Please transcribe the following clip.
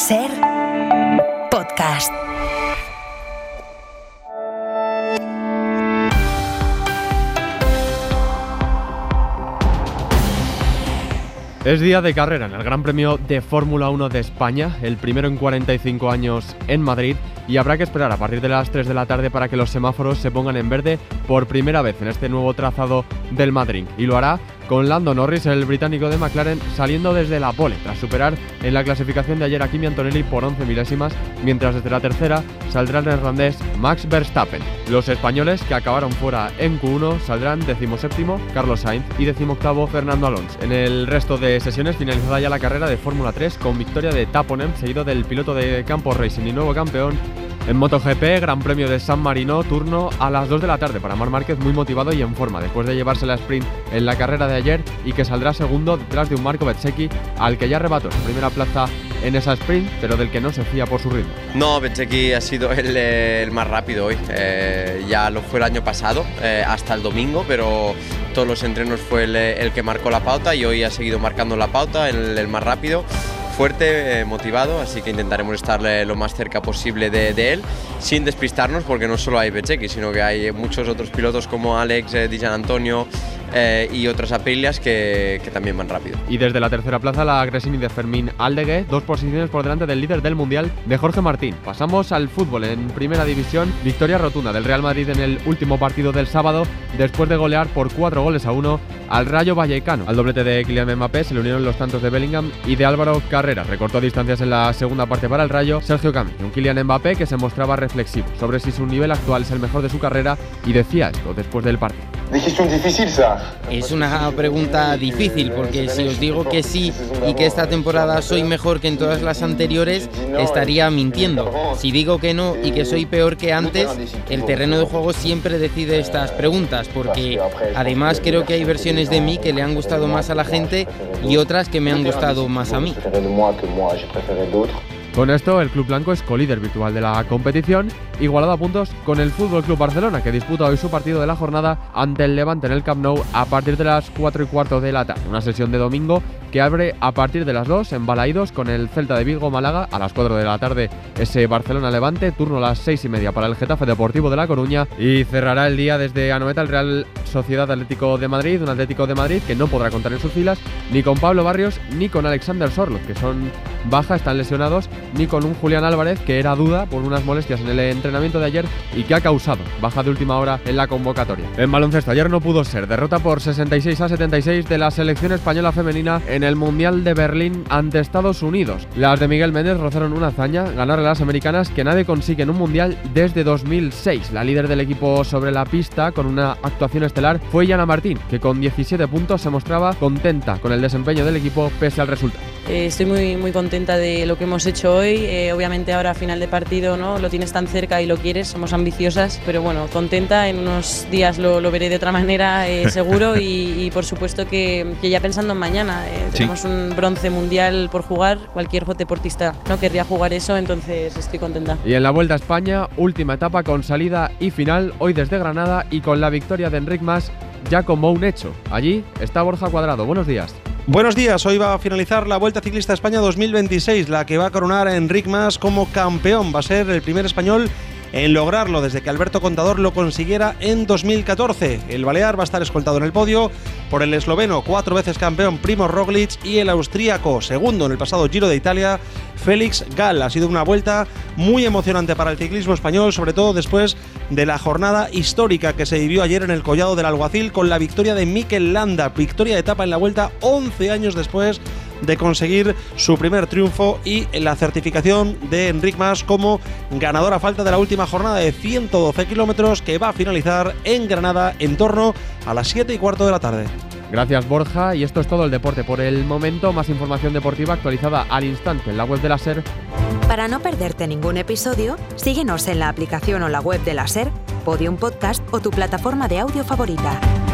SER Podcast. Es día de carrera en el Gran Premio de Fórmula 1 de España, el primero en 45 años en Madrid, y habrá que esperar a partir de las 3 de la tarde para que los semáforos se pongan en verde por primera vez en este nuevo trazado del Madrid. Y lo hará con Lando Norris, el británico de McLaren, saliendo desde la pole, tras superar en la clasificación de ayer a Kimi Antonelli por 11 milésimas, mientras desde la tercera saldrá el neerlandés Max Verstappen. Los españoles, que acabaron fuera en Q1, saldrán 17º Carlos Sainz y 18º Fernando Alonso. En el resto de sesiones, finalizada ya la carrera de Fórmula 3 con victoria de Taponen, seguido del piloto de Campos Racing y nuevo campeón. En MotoGP, Gran Premio de San Marino, turno a las 2 de la tarde para Marc Márquez, muy motivado y en forma, después de llevarse la sprint en la carrera de ayer y que saldrá segundo detrás de un Marco Bezzecchi, al que ya arrebató su primera plaza en esa sprint, pero del que no se fía por su ritmo. No, Bezzecchi ha sido el más rápido hoy, ya lo fue el año pasado, hasta el domingo, pero todos los entrenos fue el que marcó la pauta y hoy ha seguido marcando la pauta, el más rápido. Fuerte, motivado, así que intentaremos estar lo más cerca posible de él, sin despistarnos, porque no solo hay Bezzecchi, sino que hay muchos otros pilotos como Alex, Di Giannantonio y otras Aprilias que también van rápido. Y desde la tercera plaza, la Gresini de Fermín Aldegué, 2 posiciones por delante del líder del Mundial, de Jorge Martín. Pasamos al fútbol en Primera División, victoria rotunda del Real Madrid en el último partido del sábado, después de golear por 4-1 al Rayo Vallecano. Al doblete de Kylian Mbappé se le unieron los tantos de Bellingham y de Álvaro Carreras. Recortó distancias en la segunda parte para el Rayo Sergio Camil, un Kylian Mbappé que se mostraba reflexivo sobre si su nivel actual es el mejor de su carrera y decía esto después del partido. Es una pregunta difícil, porque si os digo que sí y que esta temporada soy mejor que en todas las anteriores, estaría mintiendo. Si digo que no y que soy peor que antes, el terreno de juego siempre decide estas preguntas, porque además creo que hay versiones de mí que le han gustado más a la gente y otras que me han gustado más a mí. Con esto, el club blanco es colíder virtual de la competición, igualado a puntos con el FC Barcelona, que disputa hoy su partido de la jornada ante el Levante en el Camp Nou a partir de las 4:15 de la tarde. Una sesión de domingo que abre a partir de las 2 en Balaídos con el Celta de Vigo Málaga, a las 4 de la tarde ese Barcelona-Levante, turno a las 6:30 para el Getafe Deportivo de La Coruña, y cerrará el día desde Anoeta el Real Sociedad Atlético de Madrid, un Atlético de Madrid que no podrá contar en sus filas ni con Pablo Barrios ni con Alexander Sorloth, que son baja, están lesionados, ni con un Julián Álvarez que era duda por unas molestias en el entrenamiento de ayer y que ha causado baja de última hora en la convocatoria. En baloncesto, ayer no pudo ser, derrota por 66-76 de la selección española femenina en el Mundial de Berlín ante Estados Unidos. Las de Miguel Méndez rozaron una hazaña, ganar a las americanas, que nadie consigue en un Mundial desde 2006. La líder del equipo sobre la pista, con una actuación estelar, fue Yana Martín, que con 17 puntos se mostraba contenta con el desempeño del equipo pese al resultado. Estoy muy contenta de lo que hemos hecho hoy. Obviamente ahora a final de partido, ¿no? Lo tienes tan cerca y lo quieres, somos ambiciosas, pero bueno, contenta. En unos días lo veré de otra manera, seguro, y por supuesto que ya pensando en mañana. Tenemos un bronce mundial por jugar, cualquier deportista no querría jugar eso, entonces estoy contenta. Y en la Vuelta a España, última etapa con salida y final, hoy desde Granada y con la victoria de Enric Mas ya como un hecho. Allí está Borja Cuadrado, buenos días. Buenos días, hoy va a finalizar la Vuelta Ciclista España 2026, la que va a coronar a Enric Mas como campeón. Va a ser el primer español en lograrlo desde que Alberto Contador lo consiguiera en 2014. El balear va a estar escoltado en el podio por el esloveno, 4 veces campeón Primož Roglic, y el austríaco, segundo en el pasado Giro de Italia, Félix Gall. Ha sido una vuelta muy emocionante para el ciclismo español, sobre todo después de la jornada histórica que se vivió ayer en el Collado del Alguacil con la victoria de Mikel Landa, victoria de etapa en la Vuelta 11 años después de conseguir su primer triunfo, y la certificación de Enric Mas como ganador a falta de la última jornada de 112 kilómetros que va a finalizar en Granada en torno a las 7:15 de la tarde. Gracias, Borja, y esto es todo el deporte por el momento. Más información deportiva actualizada al instante en la web de la SER. Para no perderte ningún episodio, síguenos en la aplicación o la web de la SER, Podium Podcast o tu plataforma de audio favorita.